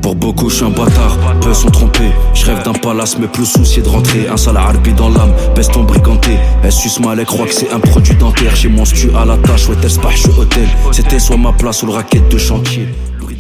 Pour beaucoup je suis un bâtard, peu sont trompés. Je rêve d'un palace mais plus soucié de rentrer. Un sale harbi dans l'âme, baisse ton briganté. Elle suce mal, elle croit que c'est un produit dentaire. J'ai mon stu à la tâche, ouais tel spah, je suis hôtel. C'était soit ma place ou le racket de chantier.